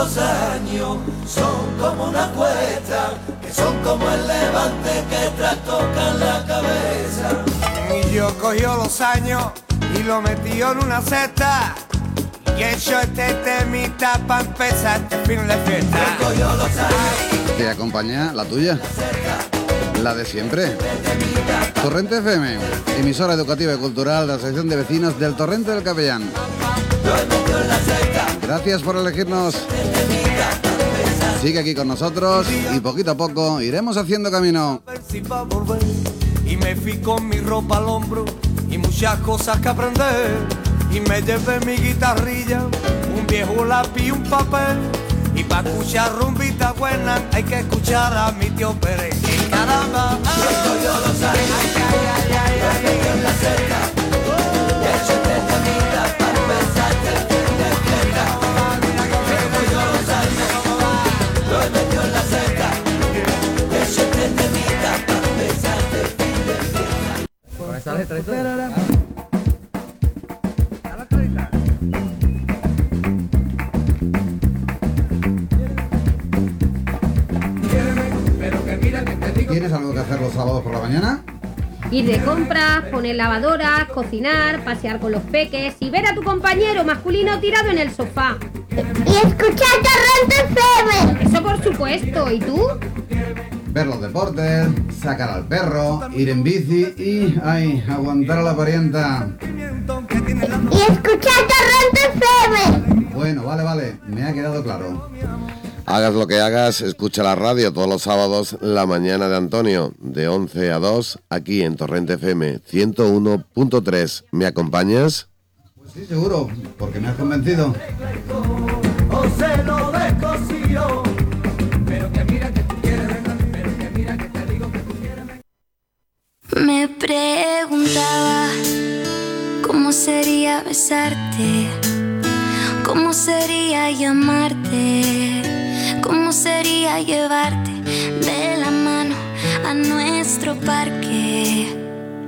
los años son como una cuesta, que son como el levante que trastocan la cabeza. Y yo cogió los años y lo metió en una cesta. Y he hecho este temita pa' empezar este fin de fiesta. Cogió los años. Te acompaña la tuya, la de siempre. Torrente FM, emisora educativa y cultural de la sección de vecinos del Torrente del Capellán. Gracias por elegirnos. Sigue aquí con nosotros y poquito a poco iremos haciendo camino. Y me fui con mi ropa al hombro y muchas cosas que aprender. Y me llevé mi guitarrilla, un viejo lápiz y un papel. Y para escuchar rumbita buena hay que escuchar a mi tío Pérez. Y caramba, Yo los años, en la cerca. He hecho este temita para empezarte el fin de fiesta. Yo los años, lo he metido en la cerca. He hecho este temita para empezarte el fin de fiesta. Con esa letra y todo. ¿Tienes algo que hacer los sábados por la mañana? Ir de compras, poner lavadoras, cocinar, pasear con los peques y ver a tu compañero masculino tirado en el sofá. Y escuchar Torrente FM. Eso por supuesto. ¿Y tú? Ver los deportes, sacar al perro, ir en bici y, aguantar a la parienta. Y escuchar Torrente FM. Bueno, vale, me ha quedado claro. Hagas lo que hagas, escucha la radio todos los sábados, La Mañana de Antonio, de 11 a 2, aquí en Torrente FM 101.3. ¿Me acompañas? Pues sí, seguro, porque me has convencido. O se lo descosió. Pero que mira que tú quieres, pero que mira que te digo que tú quieres. Me preguntaba cómo sería besarte, cómo sería llamarte, cómo sería llevarte de la mano a nuestro parque